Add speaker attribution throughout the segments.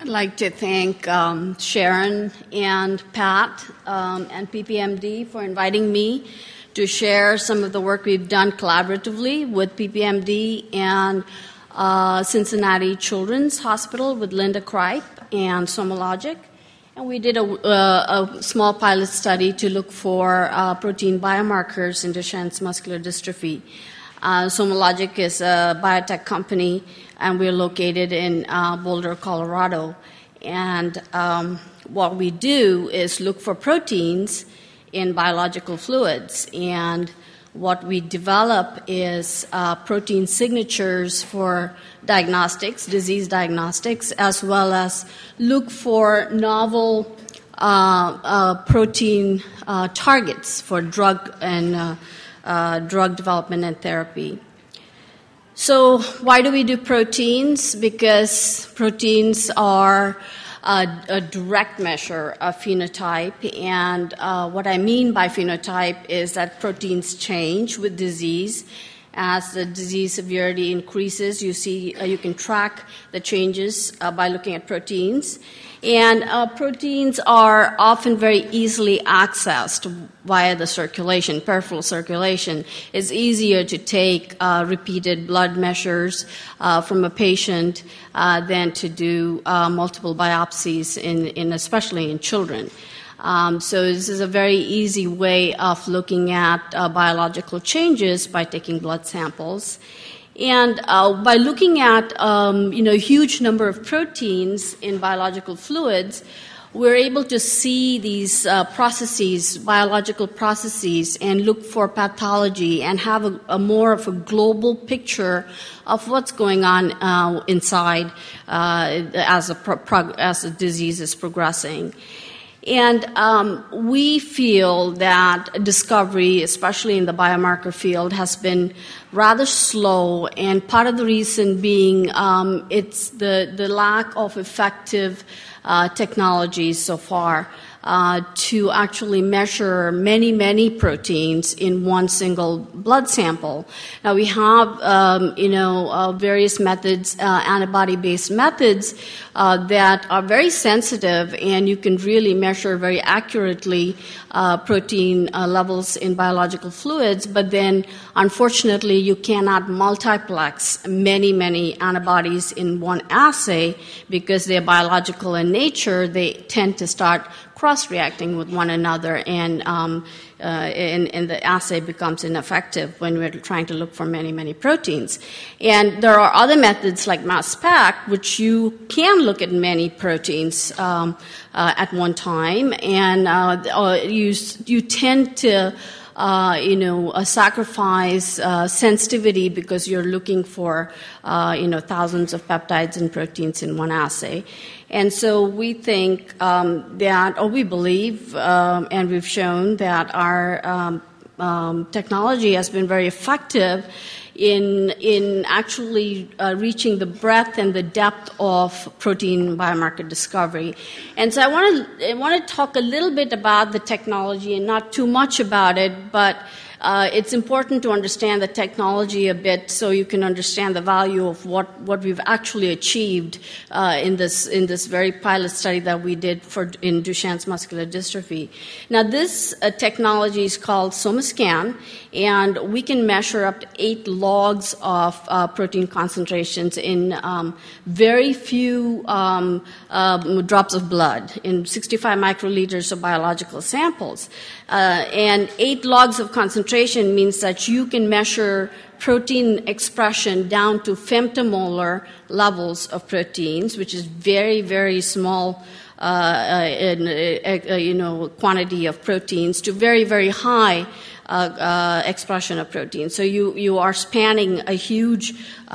Speaker 1: I'd like to thank Sharon and Pat and PPMD for inviting me to share some of the work we've done collaboratively with PPMD and Cincinnati Children's Hospital with Linda Kripe and SomaLogic. And we did a small pilot study to look for protein biomarkers in Duchenne's muscular dystrophy. SomaLogic is a biotech company, and we're located in Boulder, Colorado. And what we do is look for proteins in biological fluids. And what we develop is protein signatures for diagnostics, disease diagnostics, as well as look for novel protein targets for drug and drug development and therapy. So why do we do proteins? Because proteins are a direct measure of phenotype, and what I mean by phenotype is that proteins change with disease. As the disease severity increases, you can track the changes by looking at proteins. And proteins are often very easily accessed via the circulation, peripheral circulation. It's easier to take repeated blood measures from a patient than to do multiple biopsies, especially in children. So this is a very easy way of looking at biological changes by taking blood samples. And by looking at a huge number of proteins in biological fluids, we're able to see these processes, biological processes, and look for pathology and have a more of a global picture of what's going on inside as the disease is progressing. And we feel that discovery, especially in the biomarker field, has been rather slow, and part of the reason being it's the lack of effective technologies so far to actually measure many, many proteins in one single blood sample. Now we have, various methods, antibody-based methods that are very sensitive, and you can really measure very accurately protein levels in biological fluids. But then, unfortunately, you cannot multiplex many, many antibodies in one assay because they're biological in nature. They tend to start cross-reacting with one another, and the assay becomes ineffective when we're trying to look for many, many proteins. And there are other methods like mass spec, which you can look at many proteins at one time, and you tend to sacrifice sensitivity because you're looking for, thousands of peptides and proteins in one assay. And so we think we believe, and we've shown that our technology has been very effective in actually reaching the breadth and the depth of protein biomarker discovery. And so I want to talk a little bit about the technology and not too much about it, but it's important to understand the technology a bit so you can understand the value of what we've actually achieved in this very pilot study that we did in Duchenne's muscular dystrophy. Now, this technology is called SomaScan, and we can measure up to 8 logs of protein concentrations in very few drops of blood, in 65 microliters of biological samples. And 8 logs of concentration means that you can measure protein expression down to femtomolar levels of proteins, which is very, very small quantity of proteins, to very, very high expression of protein. So you are spanning a huge,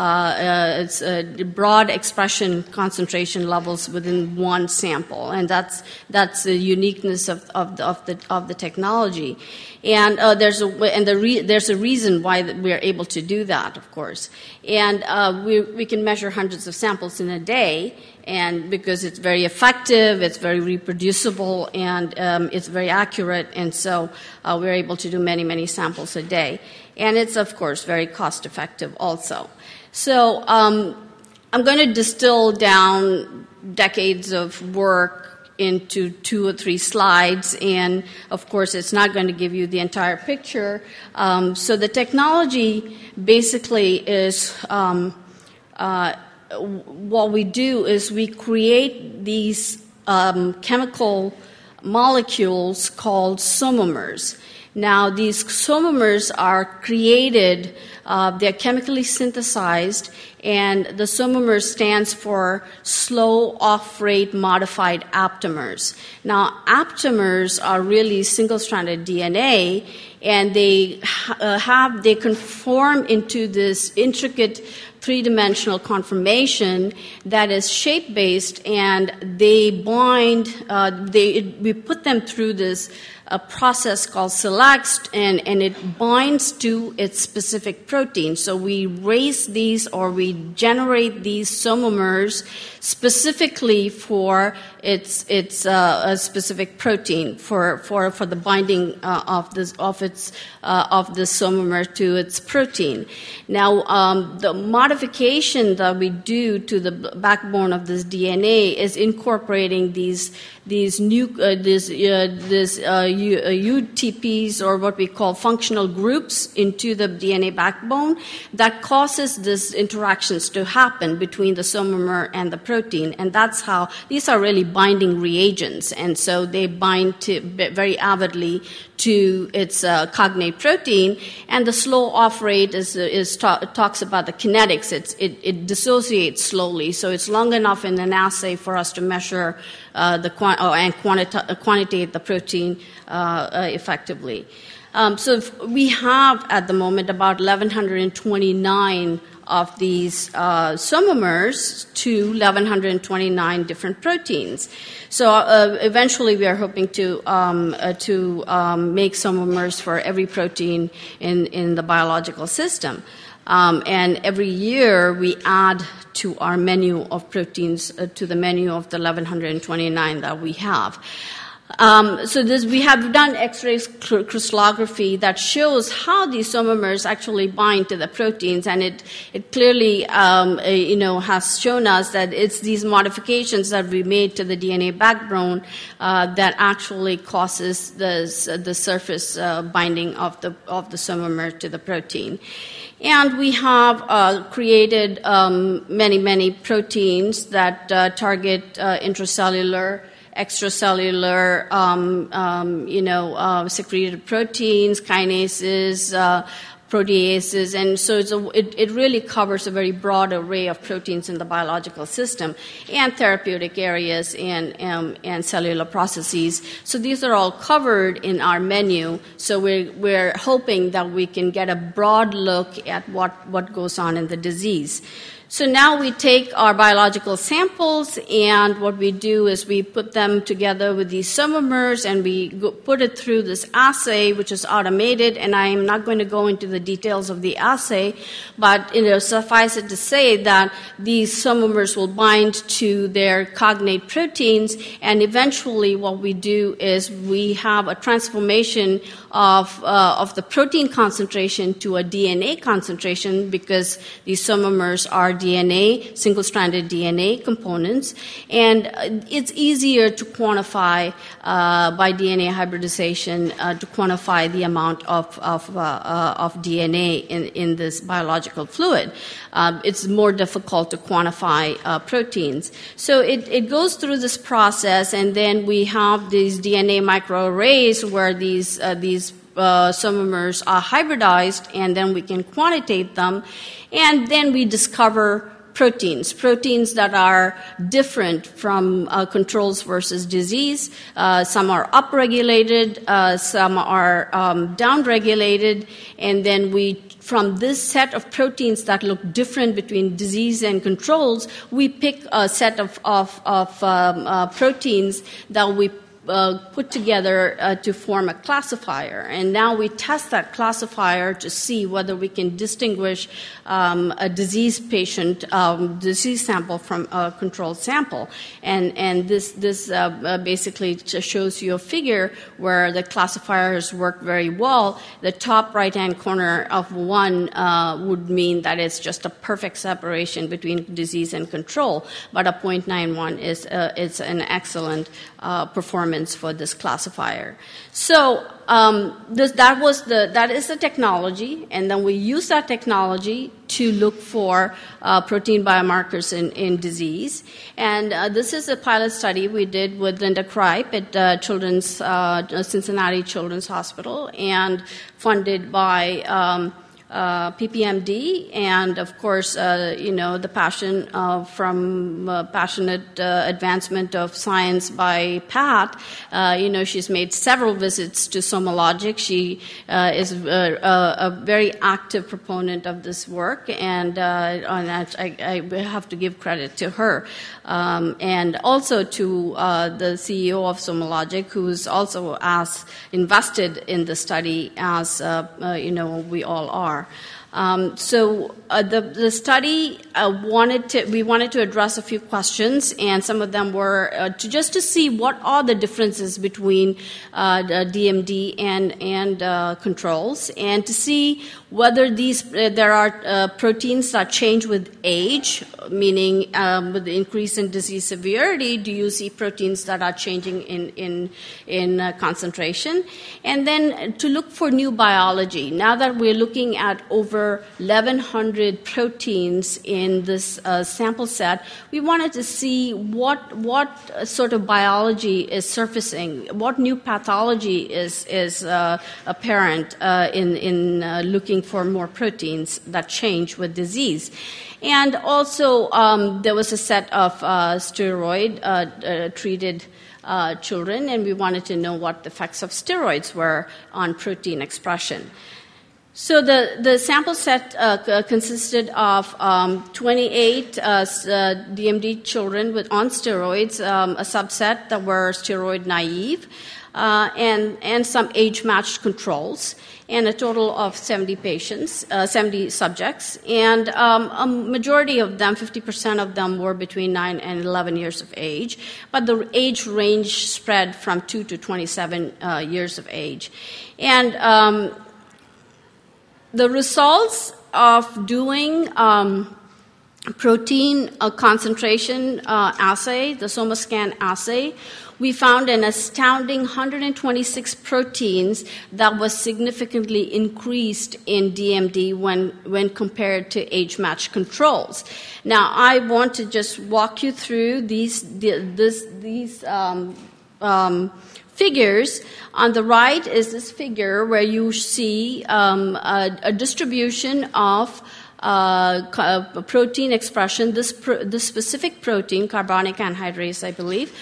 Speaker 1: broad expression concentration levels within one sample, and that's the uniqueness of the technology. And there's a reason why we are able to do that, of course. And we can measure hundreds of samples in a day, and because it's very effective, it's very reproducible, and it's very accurate, and so we're able to do many, many samples a day. And it's, of course, very cost-effective also. So I'm going to distill down decades of work into 2 or 3 slides, and of course it's not going to give you the entire picture. So the technology basically is what we do is we create these chemical molecules called somomers. Now, these somomers are created, they're chemically synthesized, and the somomer stands for slow off-rate modified aptamers. Now, aptamers are really single-stranded DNA, and they conform into this intricate three-dimensional conformation that is shape-based, and they bind, we put them through this process called SELECT, and it binds to its specific protein. So we raise these, or we generate these somomers specifically for its a specific protein for the binding of the somomer to its protein. Now, the modification that we do to the backbone of this DNA is incorporating these UTPs, or what we call functional groups, into the DNA backbone that causes these interactions to happen between the somomer and the protein. And that's how these are really binding reagents, and so they bind very avidly to its cognate protein. And the slow off rate talks about the kinetics. It dissociates slowly, so it's long enough in an assay for us to measure and quantitate the protein effectively. So we have at the moment about 1,129 of these somomers to 1,129 different proteins. So eventually we are hoping to make somomers for every protein in the biological system. And every year we add to our menu of proteins, to the menu of the 1,129 that we have. So we have done X-ray crystallography that shows how these somomers actually bind to the proteins, and it clearly has shown us that it's these modifications that we made to the DNA backbone that actually causes the surface binding of the somomer to the protein. And we have created many proteins that target intracellular, extracellular, secreted proteins, kinases, proteases, and so it really covers a very broad array of proteins in the biological system, and therapeutic areas and cellular processes. So these are all covered in our menu. So we're hoping that we can get a broad look at what goes on in the disease. So now we take our biological samples, and what we do is we put them together with these somomers, and we put it through this assay, which is automated. And I am not going to go into the details of the assay, but suffice it to say that these somomers will bind to their cognate proteins, and eventually what we do is we have a transformation of the protein concentration to a DNA concentration, because these somomers are DNA, single-stranded DNA components, and it's easier to quantify by DNA hybridization to quantify the amount of DNA in this biological fluid. It's more difficult to quantify proteins. So it goes through this process, and then we have these DNA microarrays where these somomers are hybridized, and then we can quantitate them, and then we discover proteins that are different from controls versus disease. Some are upregulated, some are downregulated, and then from this set of proteins that look different between disease and controls, we pick a set of proteins that we put together to form a classifier. And now we test that classifier to see whether we can distinguish a disease patient, disease sample from a control sample. And this basically just shows you a figure where the classifiers work very well. The top right-hand corner of one would mean that it's just a perfect separation between disease and control, but a 0.91 is an excellent performance for this classifier. So that is the technology, and then we use that technology to look for protein biomarkers in disease. And this is a pilot study we did with Linda Kripe at Cincinnati Children's Hospital, and funded by PPMD, and of course, the passion from passionate advancement of science by Pat. She's made several visits to SomaLogic. She is a very active proponent of this work, and on that, I have to give credit to her, and also to the CEO of SomaLogic, who's also as invested in the study as we all are. So the study we wanted to address a few questions, and some of them were to see what are the differences between the DMD and controls, and to see whether there are proteins that change with age, meaning with the increase in disease severity, do you see proteins that are changing in concentration? And then to look for new biology. Now that we're looking at over 1,100 proteins in this sample set, we wanted to see what sort of biology is surfacing, what new pathology is apparent in looking for more proteins that change with disease. And also, there was a set of steroid-treated children, and we wanted to know what the effects of steroids were on protein expression. So the sample set consisted of 28 DMD children on steroids, a subset that were steroid naive, and some age-matched controls, and a total of 70 subjects. And a majority of them, 50% of them, were between 9 and 11 years of age, but the age range spread from 2 to 27 years of age. And the results of doing protein concentration assay, the SomaScan assay, we found an astounding 126 proteins that was significantly increased in DMD when compared to age-matched controls. Now, I want to just walk you through these figures. On the right is this figure where you see a distribution of protein expression, this specific protein, carbonic anhydrase, I believe,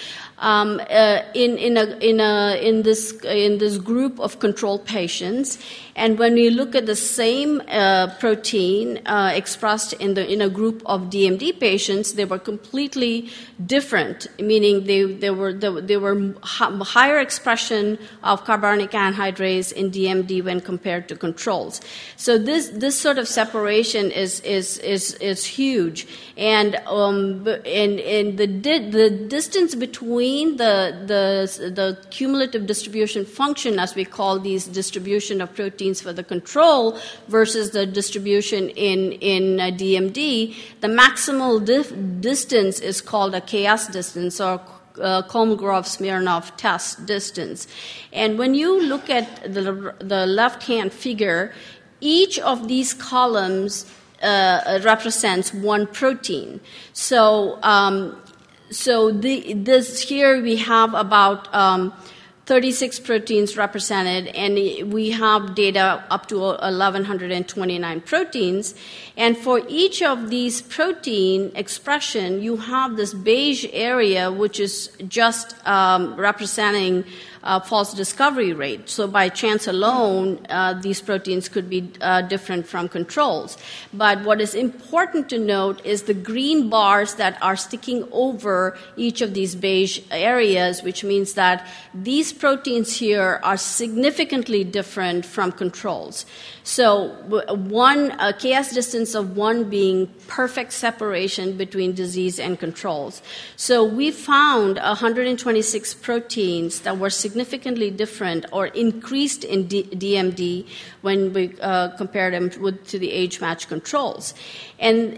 Speaker 1: in this group of control patients. And when we look at the same protein expressed in a group of DMD patients, they were completely different, meaning they were higher expression of carbonic anhydrase in DMD when compared to controls. So this sort of separation is huge, and the distance between the cumulative distribution function, as we call these distribution of proteins for the control versus the distribution in DMD, the maximal distance is called a KS distance, or Kolmogorov-Smirnov test distance. And when you look at the left-hand figure, each of these columns represents one protein. So this here we have about 36 proteins represented, and we have data up to 1,129 proteins. And for each of these protein expression, you have this beige area, which is just representing false discovery rate. So by chance alone, these proteins could be different from controls. But what is important to note is the green bars that are sticking over each of these beige areas, which means that these proteins here are significantly different from controls. So one KS distance of 1 being perfect separation between disease and controls. So we found 126 proteins that were significantly different or increased in DMD when we compared them to the age-matched controls. And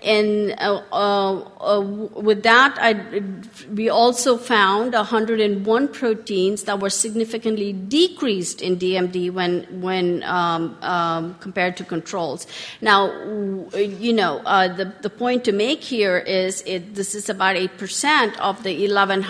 Speaker 1: with that, we also found 101 proteins that were significantly decreased in DMD when compared to controls. Now, the point to make here is this is about 8% of the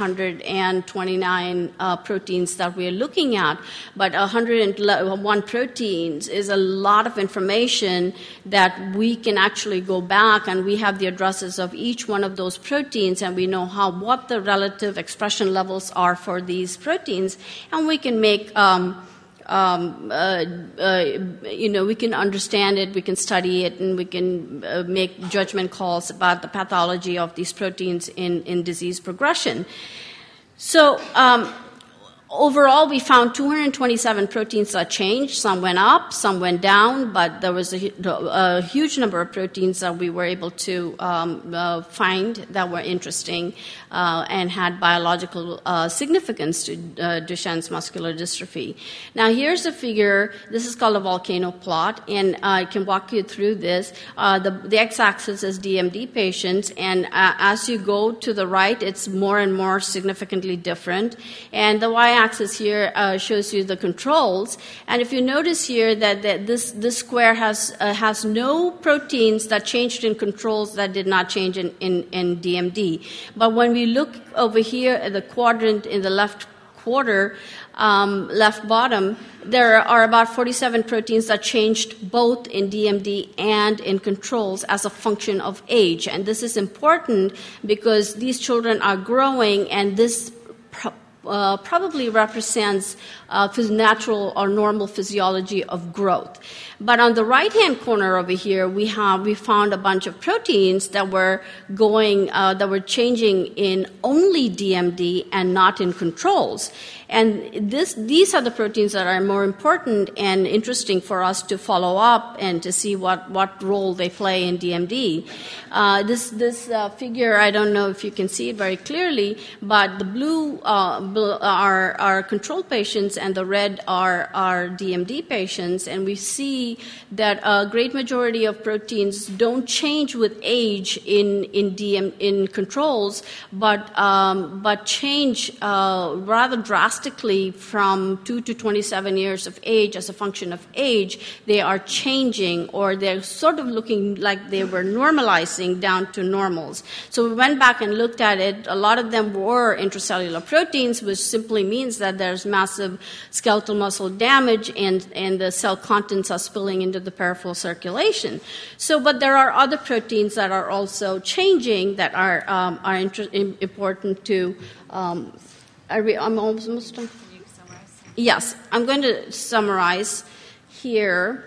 Speaker 1: 1,129 proteins that we're looking at, but 101 proteins is a lot of information that we can actually go back, and we have the addresses of each one of those proteins, and we know what the relative expression levels are for these proteins, and we can make we can understand it, we can study it, and we can make judgment calls about the pathology of these proteins in disease progression. So overall, we found 227 proteins that changed. Some went up, some went down, but there was a huge number of proteins that we were able to find that were interesting and had biological significance to Duchenne's muscular dystrophy. Now, here's a figure. This is called a volcano plot, and I can walk you through this. The x-axis is DMD patients, and as you go to the right, it's more and more significantly different. And the y-axis here shows you the controls. And if you notice here that this square has no proteins that changed in controls that did not change in DMD. But when we look over here at the quadrant in the left quarter, left bottom, there are about 47 proteins that changed both in DMD and in controls as a function of age. And this is important because these children are growing, and this probably represents natural or normal physiology of growth. But on the right-hand corner over here, we found a bunch of proteins that were changing in only DMD and not in controls. And these are the proteins that are more important and interesting for us to follow up and to see what role they play in DMD. This figure, I don't know if you can see it very clearly, but the blue are control patients and the red are DMD patients, and we see that a great majority of proteins don't change with age in controls, but change rather drastically from 2 to 27 years of age as a function of age. They are changing, or they're sort of looking like they were normalizing down to normals. So we went back and looked at it. A lot of them were intracellular proteins, which simply means that there's massive skeletal muscle damage and the cell contents are spilling into the peripheral circulation. So, but there are other proteins that are also changing that are important to. I'm almost done. Can you summarize? Yes, I'm going to summarize here.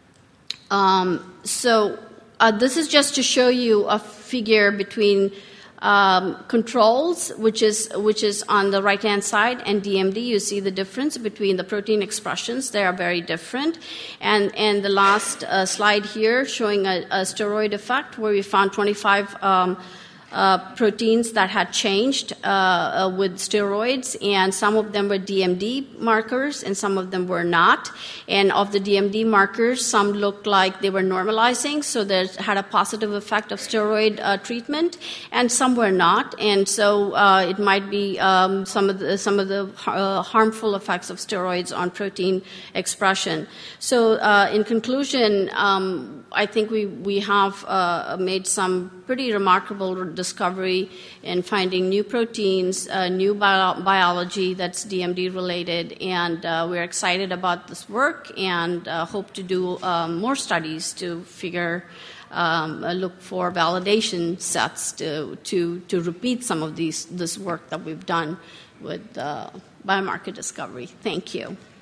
Speaker 1: This is just to show you a figure between controls, which is on the right-hand side, and DMD. You see the difference between the protein expressions. They are very different. And the last slide here showing a steroid effect where we found 25 proteins that had changed with steroids, and some of them were DMD markers and some of them were not. And of the DMD markers, some looked like they were normalizing, so they had a positive effect of steroid treatment, and some were not. And so it might be some of the harmful effects of steroids on protein expression. So in conclusion, I think we have made some pretty remarkable discovery and finding new proteins, new biology that's DMD related, and we're excited about this work and hope to do more studies to look for validation sets to repeat some of this work that we've done with biomarker discovery. Thank you.